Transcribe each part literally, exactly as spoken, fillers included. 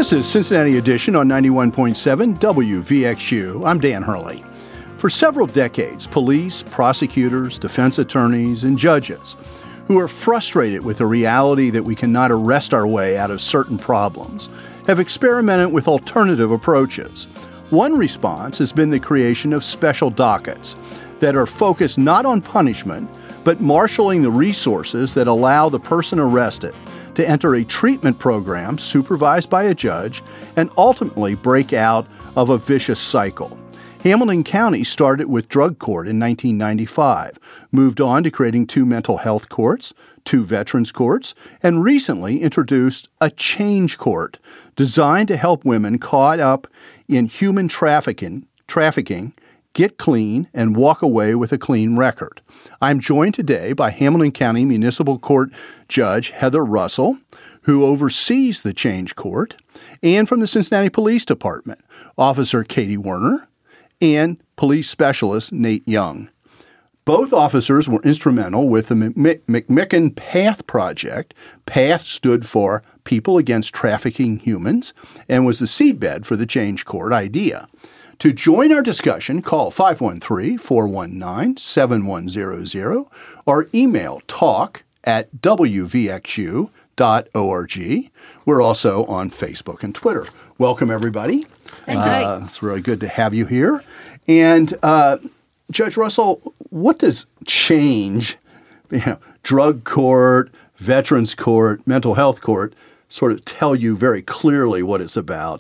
This is Cincinnati Edition on ninety-one point seven W V X U. I'm Dan Hurley. For several decades, police, prosecutors, defense attorneys, and judges who are frustrated with the reality that we cannot arrest our way out of certain problems have experimented with alternative approaches. One response has been the creation of special dockets that are focused not on punishment, but marshaling the resources that allow the person arrested to enter a treatment program supervised by a judge and ultimately break out of a vicious cycle. Hamilton County started with drug court in nineteen ninety-five, moved on to creating two mental health courts, two veterans courts, and recently introduced a change court designed to help women caught up in human trafficking, trafficking get clean, and walk away with a clean record. I'm joined today by Hamilton County Municipal Court Judge Heather Russell, who oversees the Change Court, and from the Cincinnati Police Department, Officer Katie Werner, and Police Specialist Nate Young. Both officers were instrumental with the McMicken PATH project. PATH stood for People Against Trafficking Humans and was the seedbed for the Change Court idea. To join our discussion, call five one three, four one nine, seven one zero zero or email talk at w v x u dot org. We're also on Facebook and Twitter. Welcome, everybody. Thank you. Uh, it's really good to have you here. And uh, Judge Russell, what does change, you know, drug court, veterans court, mental health court, sort of tell you very clearly what it's about?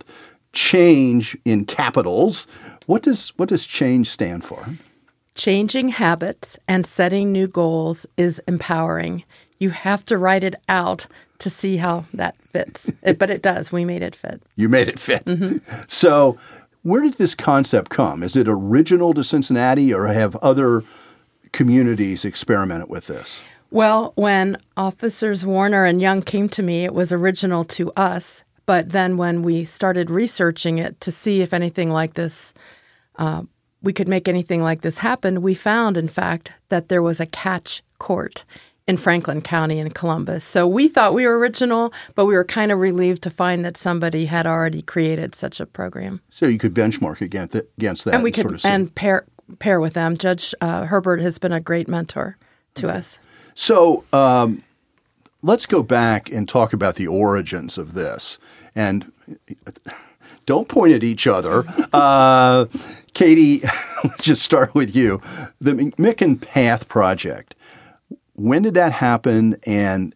Change in capitals. What does what does change stand for? Changing habits and setting new goals is empowering. You have to write it out to see how that fits. It, but it does. We made it fit. You made it fit. Mm-hmm. So where did this concept come? Is it original to Cincinnati, or have other communities experimented with this? Well, when Officers Warner and Young came to me, it was original to us. But then when we started researching it to see if anything like this, uh, we could make anything like this happen, we found, in fact, that there was a catch court in Franklin County in Columbus. So we thought we were original, but we were kind of relieved to find that somebody had already created such a program. So you could benchmark against, it, against that. And we and could sort of see. and pair pair with them. Judge uh, Herbert has been a great mentor to okay. us. So um, let's go back and talk about the origins of this. And don't point at each other. Uh, Katie, let's just start with you. The McMicken PATH project, when did that happen? And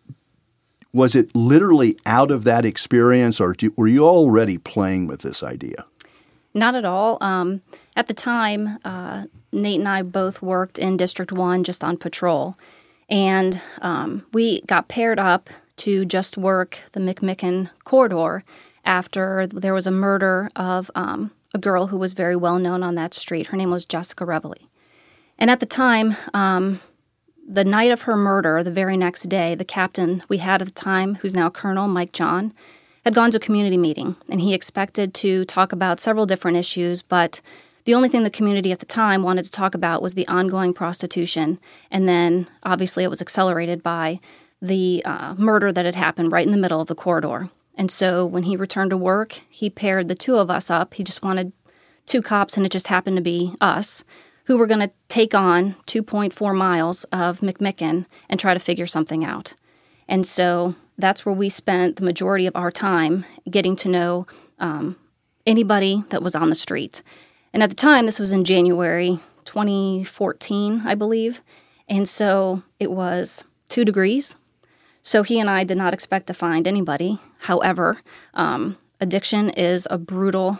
was it literally out of that experience, or do, were you already playing with this idea? Not at all. Um, at the time, uh, Nate and I both worked in District one just on patrol. And um, we got paired up to just work the McMicken corridor after there was a murder of um, a girl who was very well known on that street. Her name was Jessica Reveley. And at the time, um, the night of her murder, the very next day, the captain we had at the time, who's now Colonel Mike John, had gone to a community meeting. And he expected to talk about several different issues, but the only thing the community at the time wanted to talk about was the ongoing prostitution. And then, obviously, it was accelerated by the uh, murder that had happened right in the middle of the corridor. And so when he returned to work, he paired the two of us up. He just wanted two cops, and it just happened to be us, who were going to take on two point four miles of McMicken and try to figure something out. And so that's where we spent the majority of our time getting to know um, anybody that was on the street. And at the time, this was in January twenty fourteen, I believe. And so it was two degrees. So he and I did not expect to find anybody. However, um, addiction is a brutal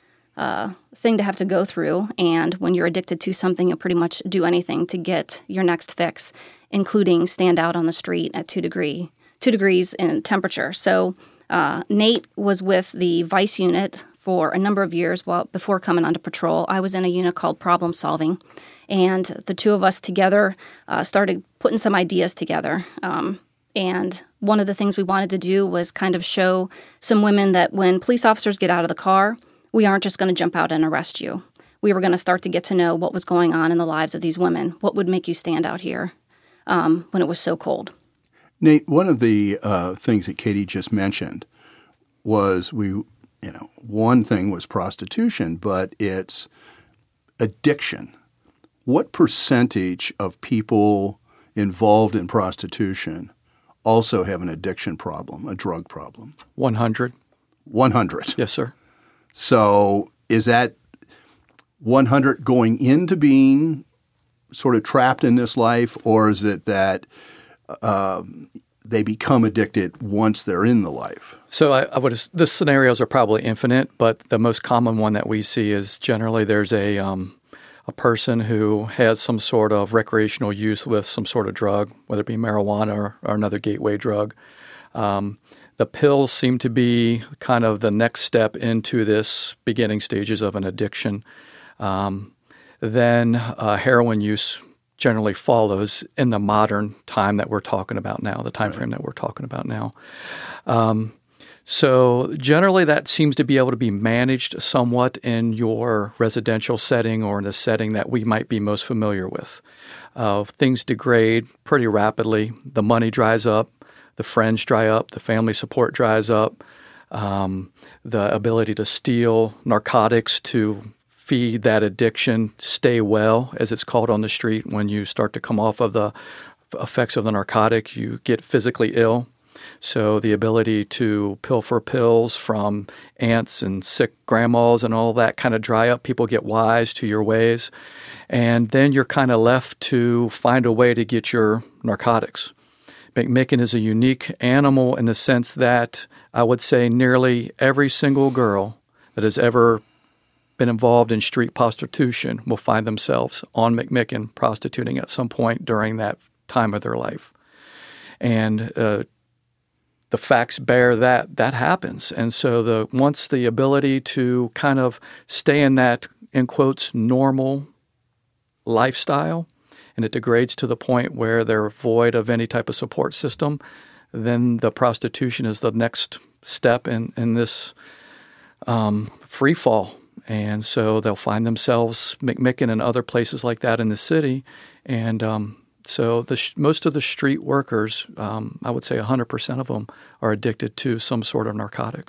uh, thing to have to go through. And when you're addicted to something, you'll pretty much do anything to get your next fix, including stand out on the street at two degree, two degrees in temperature. So uh, Nate was with the Vice unit for a number of years while before coming onto patrol. I was in a unit called Problem Solving. And the two of us together uh, started putting some ideas together. Um, And one of the things we wanted to do was kind of show some women that when police officers get out of the car, we aren't just going to jump out and arrest you. We were going to start to get to know what was going on in the lives of these women. What would make you stand out here um, when it was so cold? Nate, one of the uh, things that Katie just mentioned was we you know, one thing was prostitution, but it's addiction. What percentage of people involved in prostitution also have an addiction problem, a drug problem? one hundred. one hundred. Yes, sir. So is that one hundred going into being sort of trapped in this life, or is it that um, they become addicted once they're in the life? So I, I would. The scenarios are probably infinite, but the most common one that we see is generally there's a um, a person who has some sort of recreational use with some sort of drug, whether it be marijuana or, or another gateway drug. Um, the pills seem to be kind of the next step into this beginning stages of an addiction. Um, then uh, heroin use generally follows in the modern time that we're talking about now, the time frame that we're talking about now. Um, so generally that seems to be able to be managed somewhat in your residential setting or in a setting that we might be most familiar with. Uh, things degrade pretty rapidly. The money dries up. The friends dry up. The family support dries up. Um, the ability to steal narcotics to feed that addiction, stay well, as it's called on the street. When you start to come off of the effects of the narcotic, you get physically ill. So the ability to pilfer pills from aunts and sick grandmas and all that kind of dry up. People get wise to your ways. And then you're kind of left to find a way to get your narcotics. McMicken is a unique animal in the sense that I would say nearly every single girl that has ever been involved in street prostitution will find themselves on McMicken prostituting at some point during that time of their life. And uh, the facts bear that that happens. And so the once the ability to kind of stay in that, in quotes, normal lifestyle, and it degrades to the point where they're void of any type of support system, then the prostitution is the next step in, in this um, free fall. And so they'll find themselves McMicken and other places like that in the city. And um, so the sh- most of the street workers, um, I would say one hundred percent of them, are addicted to some sort of narcotic.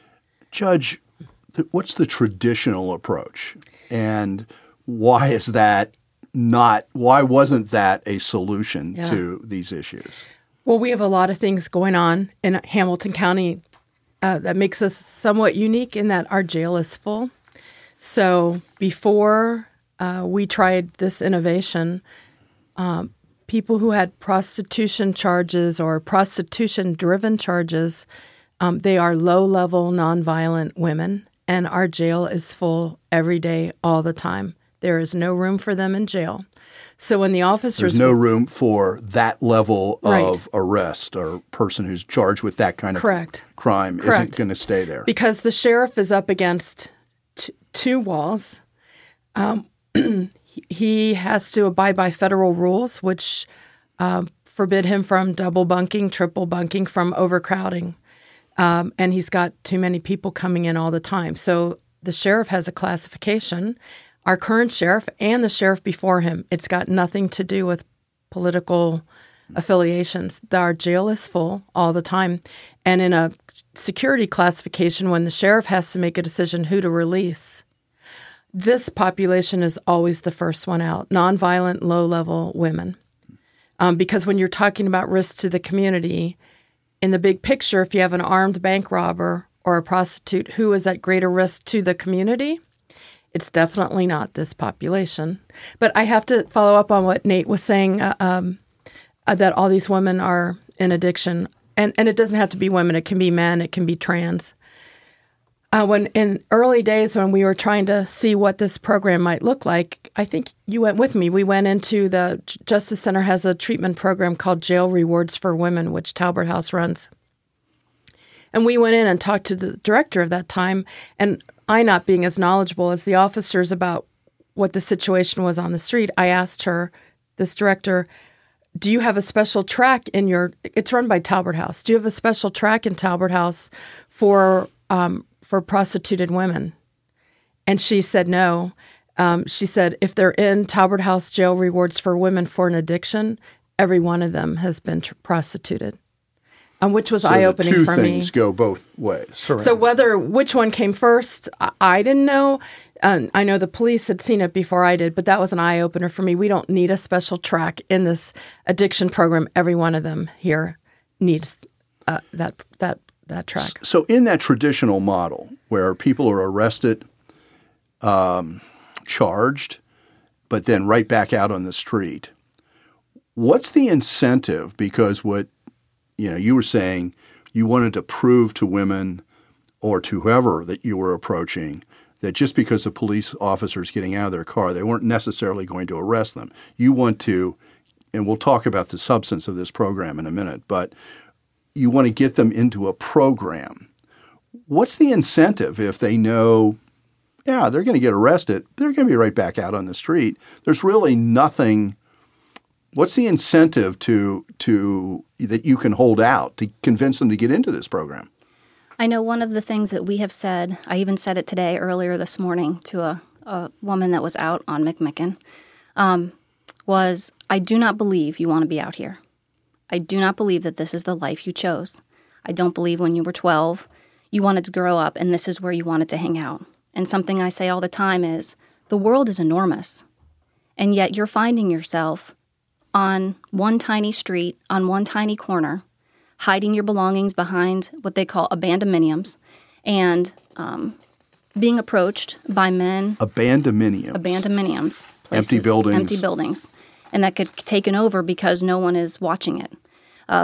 Judge, th- what's the traditional approach? And why is that not, why wasn't that a solution yeah. to these issues? Well, we have a lot of things going on in Hamilton County uh, that makes us somewhat unique in that our jail is full. So before uh, we tried this innovation, um, people who had prostitution charges or prostitution-driven charges, um, they are low-level, nonviolent women, and our jail is full every day, all the time. There is no room for them in jail. So when the officers... There's no room for that level Right. of arrest or person who's charged with that kind of Correct. crime Correct. isn't going to stay there. Because the sheriff is up against t- two walls. Um, he, he has to abide by federal rules, which uh, forbid him from double bunking, triple bunking, from overcrowding. Um, and he's got too many people coming in all the time. So the sheriff has a classification. Our current sheriff and the sheriff before him, it's got nothing to do with political affiliations. Our jail is full all the time. And in a security classification, when the sheriff has to make a decision who to release, this population is always the first one out, nonviolent, low-level women. Um, because when you're talking about risk to the community, in the big picture, if you have an armed bank robber or a prostitute who is at greater risk to the community, it's definitely not this population. But I have to follow up on what Nate was saying, uh, um, uh, that all these women are in addiction. And, and it doesn't have to be women. It can be men. It can be trans. Uh, when in early days when we were trying to see what this program might look like, I think you went with me. We went into the Justice Center has a treatment program called Jail Rewards for Women, which Talbert House runs. And we went in and talked to the director of that time, and I, not being as knowledgeable as the officers about what the situation was on the street, I asked her, this director, do you have a special track in your, it's run by Talbert House, do you have a special track in Talbert House for um, for prostituted women? And she said no. Um, she said if they're in Talbert House Jail Rewards for Women for an addiction, every one of them has been tr- prostituted. um, which was So eye-opening the two for me. things go both ways. Correct. So whether which one came first, I, I didn't know. Um, I know the police had seen it before I did, but that was an eye-opener for me. We don't need a special track in this addiction program. Every one of them here needs uh, that that that track. So in that traditional model where people are arrested, um, charged, but then right back out on the street, what's the incentive? Because what you know, you were saying you wanted to prove to women or to whoever that you were approaching that just because a police officer is getting out of their car, they weren't necessarily going to arrest them. You want to, and we'll talk about the substance of this program in a minute, but you want to get them into a program. What's the incentive if they know, yeah, they're going to get arrested, they're going to be right back out on the street? There's really nothing. What's the incentive to to that you can hold out to convince them to get into this program? I know one of the things that we have said, I even said it today earlier this morning to a, a woman that was out on McMicken, um, was I do not believe you want to be out here. I do not believe that this is the life you chose. I don't believe when you were twelve, you wanted to grow up and this is where you wanted to hang out. And something I say all the time is, the world is enormous. And yet you're finding yourself on one tiny street, on one tiny corner, hiding your belongings behind what they call abandonmeniums, and um, being approached by men. Abandonmeniums. Abandonmeniums. Places, Empty buildings. Empty buildings. And that get taken over because no one is watching it. Uh,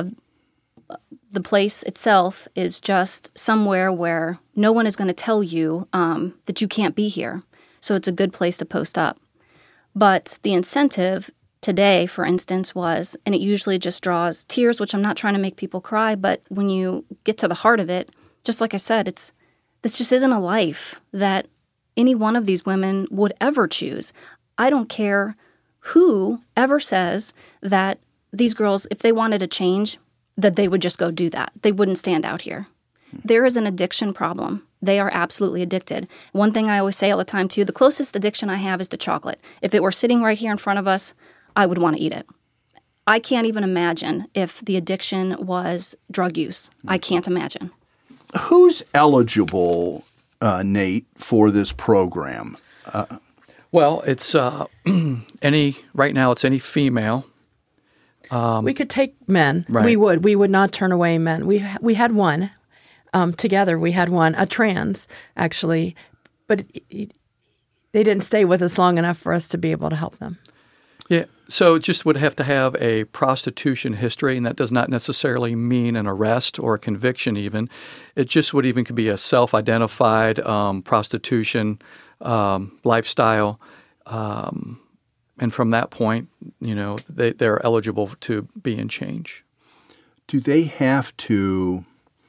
the place itself is just somewhere where no one is going to tell you um, that you can't be here. So it's a good place to post up. But the incentive today, for instance, was, and it usually just draws tears, which I'm not trying to make people cry, but when you get to the heart of it, just like I said, it's this just isn't a life that any one of these women would ever choose. I don't care who ever says that these girls, if they wanted to change, that they would just go do that. They wouldn't stand out here. There is an addiction problem. They are absolutely addicted. One thing I always say all the time, too, the closest addiction I have is to chocolate. If it were sitting right here in front of us, I would want to eat it. I can't even imagine if the addiction was drug use. I can't imagine. Who's eligible, uh, Nate, for this program? Uh, well, it's uh, any right now. It's any female. Um, we could take men. Right. We would. We would not turn away men. We we had one um, together. We had one, a trans actually, but it, it, they didn't stay with us long enough for us to be able to help them. Yeah, so it just would have to have a prostitution history, and that does not necessarily mean an arrest or a conviction even. It just would even could be a self-identified um, prostitution um, lifestyle. Um, and from that point, you know, they, they're eligible to be in change. Do they have to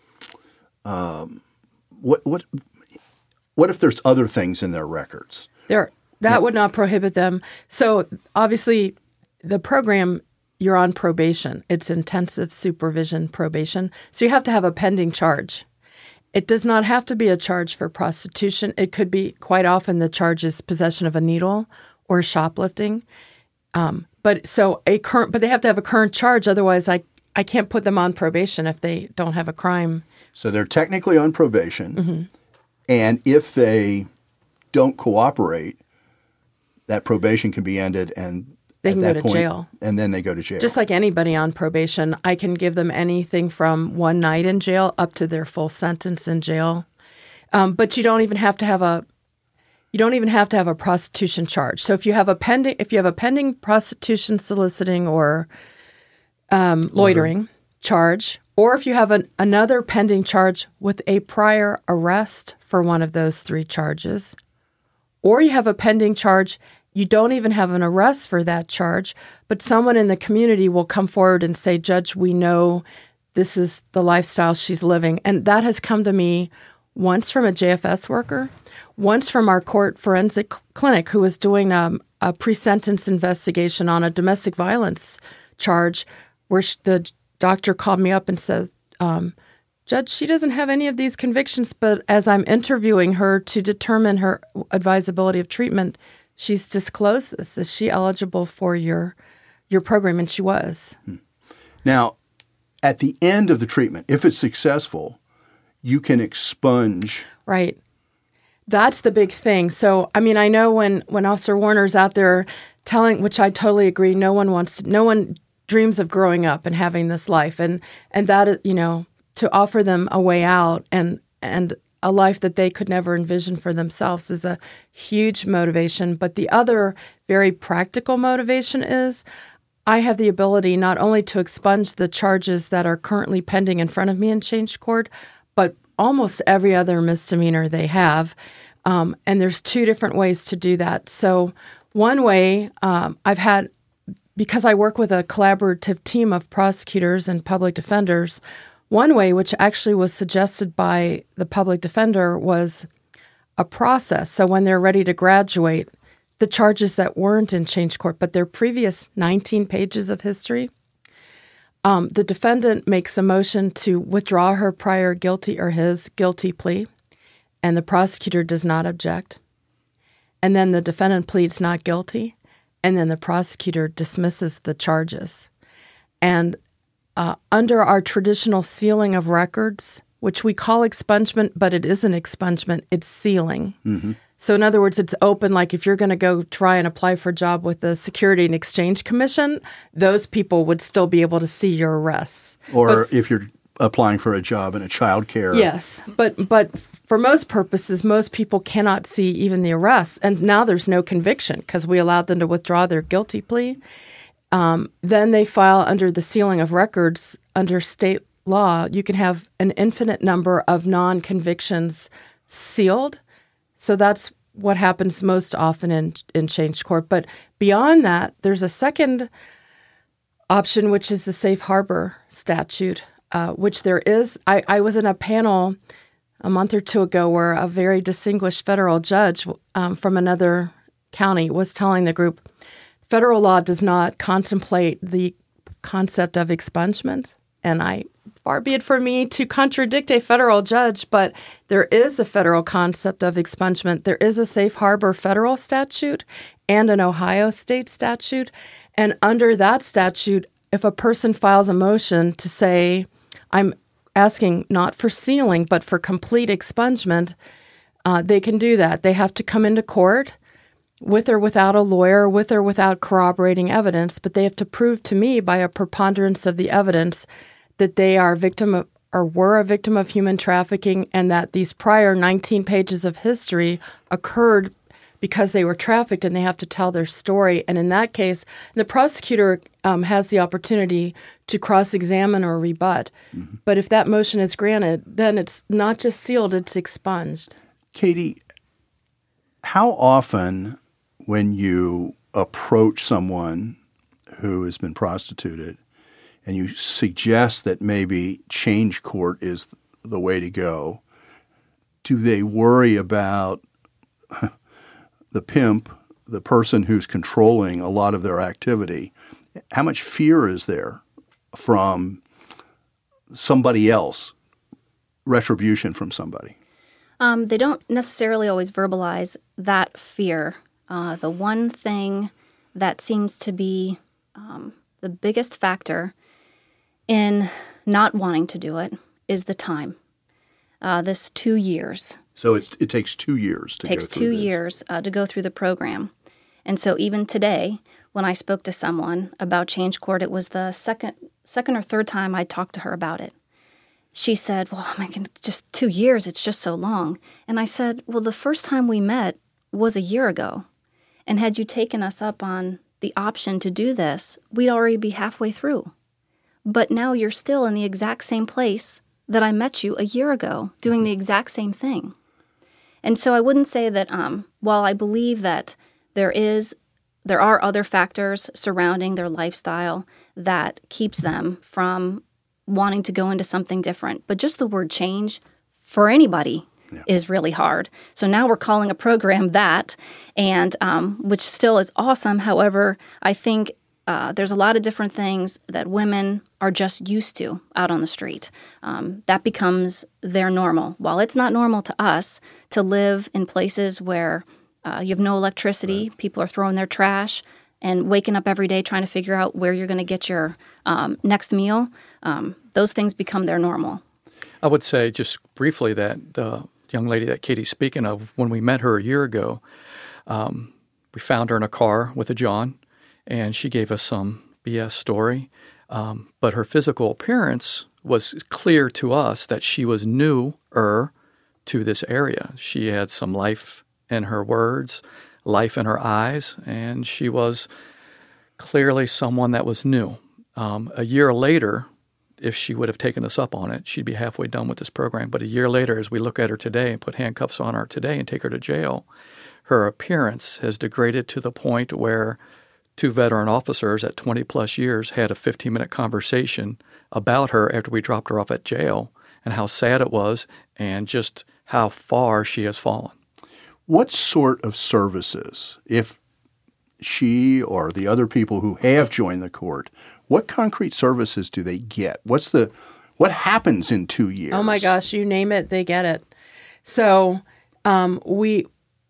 um, – what, what, what if there's other things in their records? There That yeah. would not prohibit them. So obviously the program, you're on probation. It's intensive supervision probation. So you have to have a pending charge. It does not have to be a charge for prostitution. It could be quite often the charge is possession of a needle or shoplifting. Um, but so a current, but they have to have a current charge. Otherwise, I, I can't put them on probation if they don't have a crime. So they're technically on probation. Mm-hmm. And if they don't cooperate, that probation can be ended, and they at can that go to point, jail. And then they go to jail. Just like anybody on probation, I can give them anything from one night in jail up to their full sentence in jail. Um, but you don't even have to have a you don't even have to have a prostitution charge. So if you have a pending if you have a pending prostitution, soliciting, or um, loitering Order. charge, or if you have an, another pending charge with a prior arrest for one of those three charges, or you have a pending charge. You don't even have an arrest for that charge, but someone in the community will come forward and say, Judge, we know this is the lifestyle she's living. And that has come to me once from a J F S worker, once from our court forensic clinic who was doing um, a pre-sentence investigation on a domestic violence charge where she, the doctor called me up and said, um, Judge, she doesn't have any of these convictions, but as I'm interviewing her to determine her advisability of treatment, she's disclosed this. Is she eligible for your your program? And she was. Now, at the end of the treatment, if it's successful, you can expunge. Right. That's the big thing. So, I mean, I know when, when Officer Warner's out there telling, which I totally agree, no one wants to, no one dreams of growing up and having this life. And, and that, you know, to offer them a way out and, and a life that they could never envision for themselves is a huge motivation. But the other very practical motivation is I have the ability not only to expunge the charges that are currently pending in front of me in change court, but almost every other misdemeanor they have. Um, and there's two different ways to do that. So one way um, I've had, because I work with a collaborative team of prosecutors and public defenders, one way, which actually was suggested by the public defender, was a process. So when they're ready to graduate, the charges that weren't in change court, but their previous nineteen pages of history, um, the defendant makes a motion to withdraw her prior guilty or his guilty plea, and the prosecutor does not object. And then the defendant pleads not guilty, and then the prosecutor dismisses the charges. And uh, under our traditional sealing of records, which we call expungement, but it isn't expungement, it's sealing. Mm-hmm. So in other words, it's open, like if you're going to go try and apply for a job with the Security and Exchange Commission, those people would still be able to see your arrests. Or but, if you're applying for a job in a child care. Yes, but but for most purposes, most people cannot see even the arrests. And now there's no conviction because we allowed them to withdraw their guilty plea. Um, then they file under the sealing of records under state law. You can have an infinite number of non-convictions sealed. So that's what happens most often in, in change court. But beyond that, there's a second option, which is the safe harbor statute, uh, which there is. I, I was in a panel a month or two ago where a very distinguished federal judge um, from another county was telling the group, federal law does not contemplate the concept of expungement. And I, far be it for me to contradict a federal judge, but there is the federal concept of expungement. There is a safe harbor federal statute and an Ohio state statute. And under that statute, if a person files a motion to say, I'm asking not for sealing, but for complete expungement, uh, they can do that. They have to come into court with or without a lawyer, with or without corroborating evidence, but they have to prove to me by a preponderance of the evidence that they are a victim of, or were a victim of human trafficking, and that these prior nineteen pages of history occurred because they were trafficked, and they have to tell their story. And in that case, the prosecutor um, has the opportunity to cross-examine or rebut. Mm-hmm. But if that motion is granted, then it's not just sealed, it's expunged. Katie, how often when you approach someone who has been prostituted and you suggest that maybe change court is the way to go, do they worry about the pimp, the person who's controlling a lot of their activity? How much fear is there from somebody else, retribution from somebody? Um, they don't necessarily always verbalize that fear. Uh, the one thing that seems to be um, the biggest factor in not wanting to do it is the time. Uh, this two years. So it's, it takes two years to takes go through two this. years uh, to go through the program. And so even today, when I spoke to someone about change court, it was the second second or third time I talked to her about it. She said, well, I'm like, just two years, it's just so long. And I said, well, the first time we met was a year ago. And had you taken us up on the option to do this, we'd already be halfway through. But now you're still in the exact same place that I met you a year ago, doing the exact same thing. And so I wouldn't say that um, while I believe that there is, there are other factors surrounding their lifestyle that keeps them from wanting to go into something different. But just the word change for anybody yeah. is really hard. So now we're calling a program that, and um, which still is awesome. However, I think uh, there's a lot of different things that women are just used to out on the street. Um, that becomes their normal. While it's not normal to us to live in places where uh, you have no electricity, right. people are throwing their trash, and waking up every day trying to figure out where you're going to get your um, next meal, um, those things become their normal. I would say just briefly that the young lady that Katie's speaking of, when we met her a year ago, um, we found her in a car with a John, and she gave us some B S story. Um, but her physical appearance was clear to us that she was newer to this area. She had some life in her words, life in her eyes, and she was clearly someone that was new. Um, a year later, if she would have taken us up on it, she'd be halfway done with this program. But a year later, as we look at her today and put handcuffs on her today and take her to jail, her appearance has degraded to the point where two veteran officers at twenty plus years had a fifteen-minute conversation about her after we dropped her off at jail and how sad it was and just how far she has fallen. What sort of services, if she or the other people who have joined the court, what concrete services do they get? What's the what happens in two years? Oh my gosh, you name it, they get it. So um, we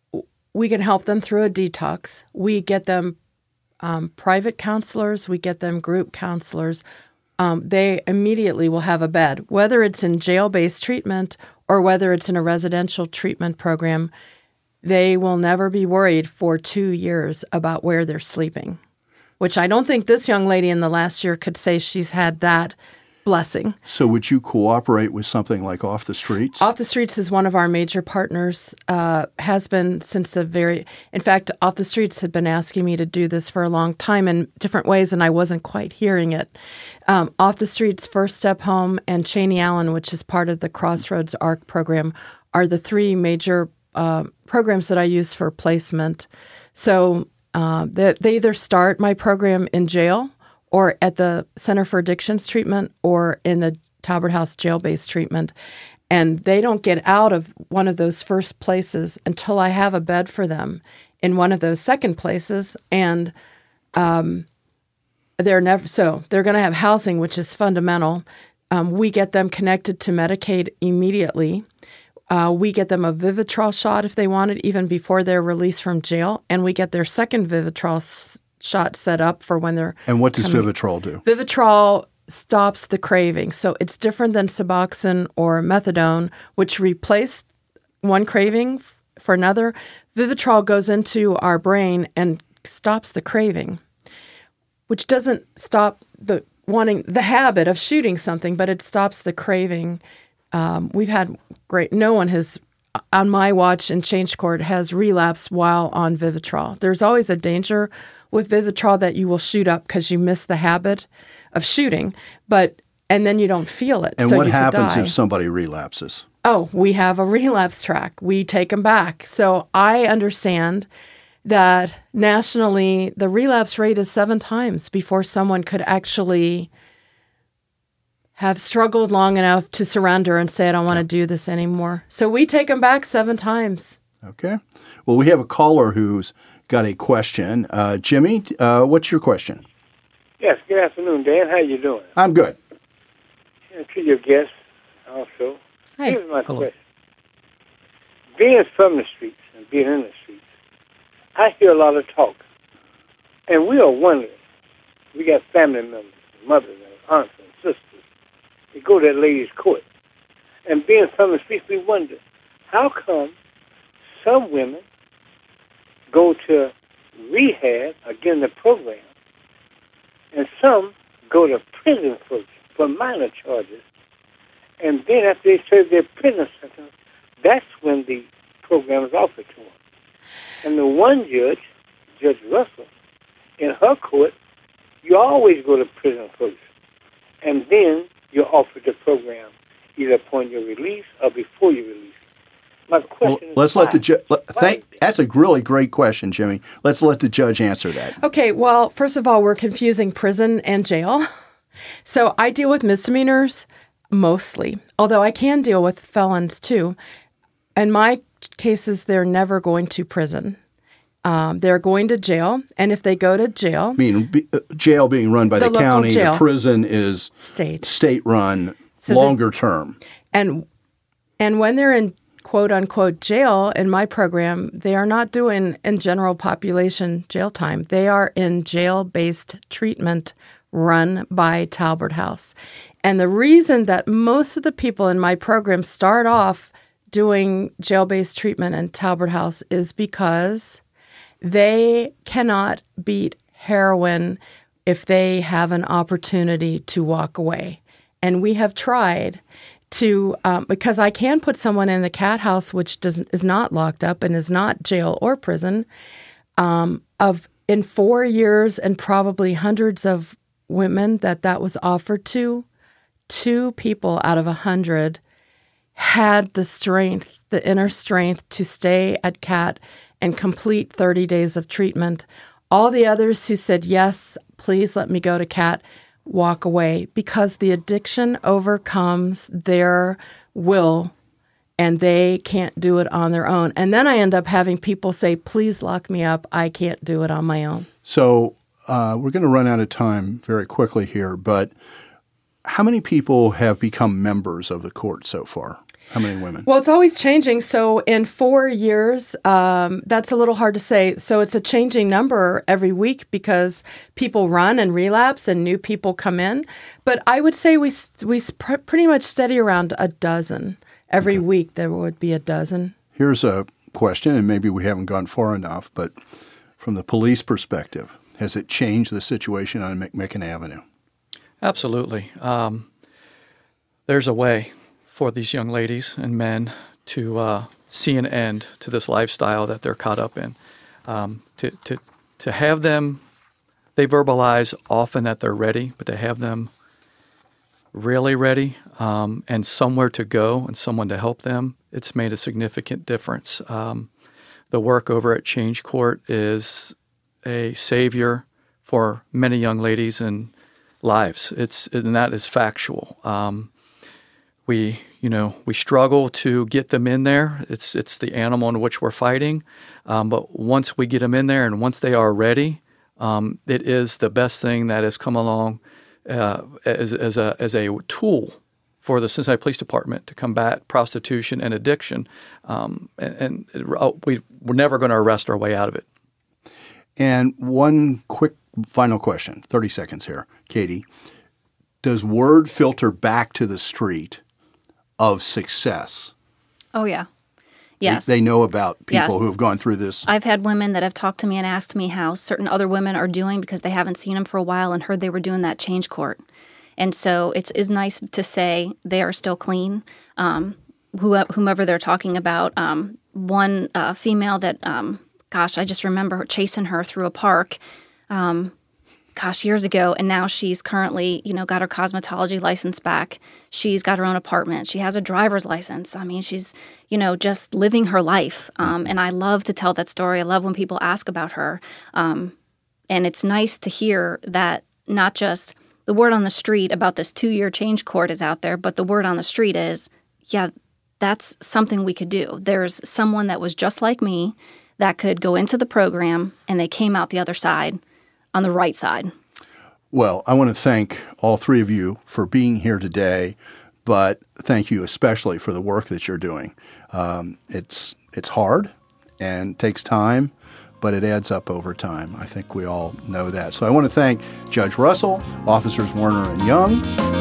we can help them through a detox. We get them um, private counselors. We get them group counselors. Um, they immediately will have a bed, whether it's in jail-based treatment or whether it's in a residential treatment program. They will never be worried for two years about where they're sleeping, which I don't think this young lady in the last year could say she's had that blessing. So would you cooperate with something like Off the Streets? Off the Streets is one of our major partners, uh, has been since the very, in fact, Off the Streets had been asking me to do this for a long time in different ways, and I wasn't quite hearing it. Um, Off the Streets, First Step Home, and Cheney Allen, which is part of the Crossroads A R C program, are the three major uh, programs that I use for placement. So uh, they, they either start my program in jail or at the Center for Addictions Treatment or in the Talbert House jail-based treatment. And they don't get out of one of those first places until I have a bed for them in one of those second places. And um, they're never, so they're going to have housing, which is fundamental. Um, we get them connected to Medicaid immediately. Uh, we get them a Vivitrol shot if they want it, even before they're released from jail. And we get their second Vivitrol s- shot set up for when they're And what does coming. Vivitrol do? Vivitrol stops the craving. So it's different than Suboxone or Methadone, which replace one craving f- for another. Vivitrol goes into our brain and stops the craving, which doesn't stop the wanting, the habit of shooting something, but it stops the craving. Um, we've had great, no one has, on my watch in Change Court, has relapsed while on Vivitrol. There's always a danger with Vivitrol that you will shoot up because you miss the habit of shooting, but and then you don't feel it. And so what you happens could die. if somebody relapses? Oh, we have a relapse track. We take them back. So I understand that nationally the relapse rate is seven times before someone could actually have struggled long enough to surrender and say, I don't want to do this anymore. So we take them back seven times. Okay. Well, we have a caller who's got a question. Uh, Jimmy, uh, what's your question? Yes, good afternoon, Dan. How you doing? I'm good. And to your guests also. Hi. Here's my Hello. question. Being from the streets and being in the streets, I hear a lot of talk. And we are wondering, we got family members, mothers and aunts and sisters. They go to that lady's court. And being from the streets, we wonder, how come some women go to rehab, again, the program, and some go to prison for, for minor charges, and then after they serve their prison sentence, that's when the program is offered to them. And the one judge, Judge Russell, in her court, you always go to prison first, and then you're offered the program either upon your release or before you release. My question Well, is let's why? let the judge. Thank. That's a really great question, Jimmy. Let's let the judge answer that. Okay, well, first of all, we're confusing prison and jail. So I deal with misdemeanors mostly, although I can deal with felons too. In my cases, they're never going to prison. Um, they're going to jail, and if they go to jail, I mean, be, uh, jail being run by The the, local county, jail. the prison is state. state-run, So the- longer term. And and when they're in quote unquote jail in my program, they are not doing in general population jail time. They are in jail-based treatment run by Talbert House. And the reason that most of the people in my program start off doing jail-based treatment in Talbert House is because they cannot beat heroin if they have an opportunity to walk away. And we have tried to, um, because I can put someone in the cat house, which doesn't is not locked up and is not jail or prison, um, of in four years and probably hundreds of women that that was offered to, two people out of a hundred had the strength, the inner strength to stay at CAT and complete thirty days of treatment. All the others who said, yes, please let me go to CAT, walk away because the addiction overcomes their will and they can't do it on their own. And then I end up having people say, please lock me up. I can't do it on my own. So uh, we're going to run out of time very quickly here, but how many people have become members of the court so far? How many women? Well, it's always changing. So in four years, um, that's a little hard to say. So it's a changing number every week because people run and relapse and new people come in. But I would say we we pr- pretty much steady around a dozen. Every okay. week there would be a dozen. Here's a question, and maybe we haven't gone far enough, but from the police perspective, has it changed the situation on McMicken Avenue? Absolutely. Um, there's a way for these young ladies and men to uh, see an end to this lifestyle that they're caught up in. Um, to, to, to have them, they verbalize often that they're ready, but to have them really ready um, and somewhere to go and someone to help them, it's made a significant difference. Um, the work over at Change Court is a savior for many young ladies and lives. It's and that is factual. Um, we, you know, we struggle to get them in there. It's it's the animal in which we're fighting. Um, but once we get them in there, and once they are ready, um, it is the best thing that has come along uh, as as a as a tool for the Cincinnati Police Department to combat prostitution and addiction. Um, and and it, we we're never going to arrest our way out of it. And one quick final question, thirty seconds here, Katie. Does word filter back to the street of success? Oh, yeah. Yes. They, they know about people yes. who have gone through this. I've had women that have talked to me and asked me how certain other women are doing because they haven't seen them for a while and heard they were doing that Change Court. And so it's, it's nice to say they are still clean, um, whomever they're talking about. Um, one uh, female that, um, gosh, I just remember chasing her through a park um gosh, years ago, and now she's currently, you know, got her cosmetology license back. She's got her own apartment. She has a driver's license. I mean, she's, you know, just living her life. Um, and I love to tell that story. I love when people ask about her. Um, and it's nice to hear that not just the word on the street about this two-year Change Court is out there, but the word on the street is, yeah, that's something we could do. There's someone that was just like me that could go into the program, and they came out the other side on the right side. Well, I want to thank all three of you for being here today, but thank you especially for the work that you're doing. Um, it's it's hard and takes time, but it adds up over time. I think we all know that. So I want to thank Judge Russell, Officers Warner and Young.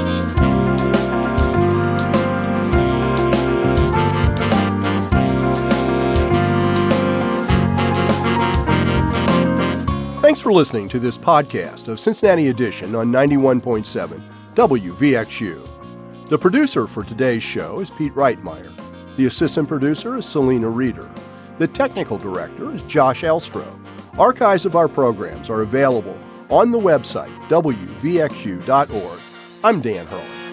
Thanks for listening to this podcast of Cincinnati Edition on ninety-one point seven W V X U. The producer for today's show is Pete Reitmeyer. The assistant producer is Selena Reeder. The technical director is Josh Elstro. Archives of our programs are available on the website W V X U dot org. I'm Dan Hurley.